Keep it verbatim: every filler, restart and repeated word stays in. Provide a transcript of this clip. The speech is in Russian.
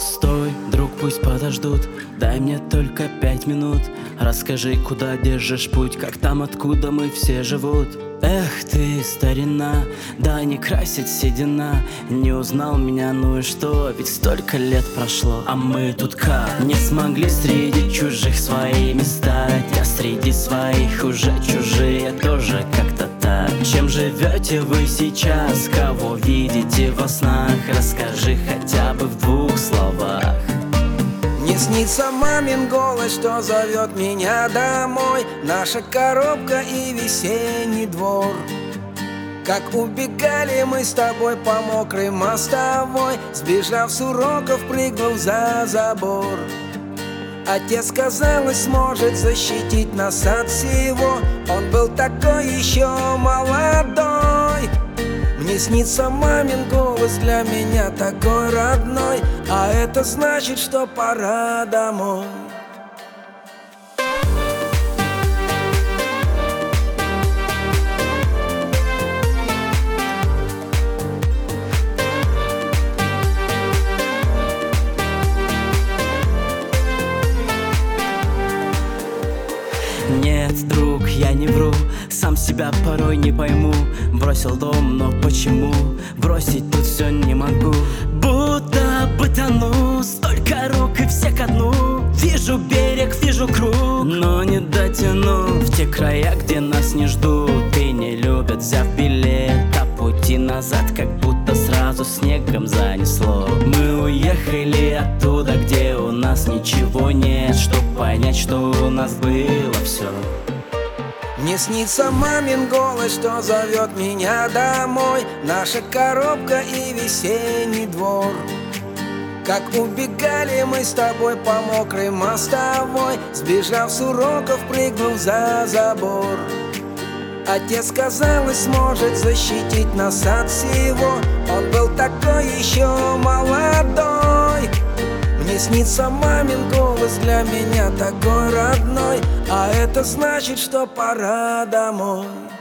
Стой, друг, пусть подождут, дай мне только пять минут. Расскажи, куда держишь путь, как там, откуда мы все живут. Эх ты, старина, да не красит седина. Не узнал меня, ну и что, ведь столько лет прошло. А мы тут как? Не смогли среди чужих своими стать, а среди своих уже чужие тоже как-то так. Чем живете вы сейчас, кого видите во снах? Расскажи хотя бы в двух словах. Мне снится мамин голос, что зовет меня домой. Наша коробка и весенний двор. Как убегали мы с тобой по мокрой мостовой, сбежав с уроков, прыгнув за забор. Отец, казалось, сможет защитить нас от всего. Он был такой еще молодой. Мне снится мамин голос, для меня такой родной. А это значит, что пора домой. Нет, друг, я не вру, сам себя порой не пойму. Бросил дом, но почему? Бросить тут все не могу. Будто бы тону, столько рук и все ко дну. Вижу берег, вижу круг, но не дотяну в те края, где нас не ждут и не любят. Взяв билет, а пути назад как будто сразу снегом занесло. Мы уехали оттуда, где у нас ничего нет, чтоб понять, что у нас было все. Мне снится мамин голос, что зовет меня домой. Наша коробка и весенний двор. Как убегали мы с тобой по мокрой мостовой, сбежав с уроков, прыгнув за забор. Отец, казалось, сможет защитить нас от всего. Он был такой еще молодой. Мне снится мамин голос, для меня такой родной. А это значит, что пора домой.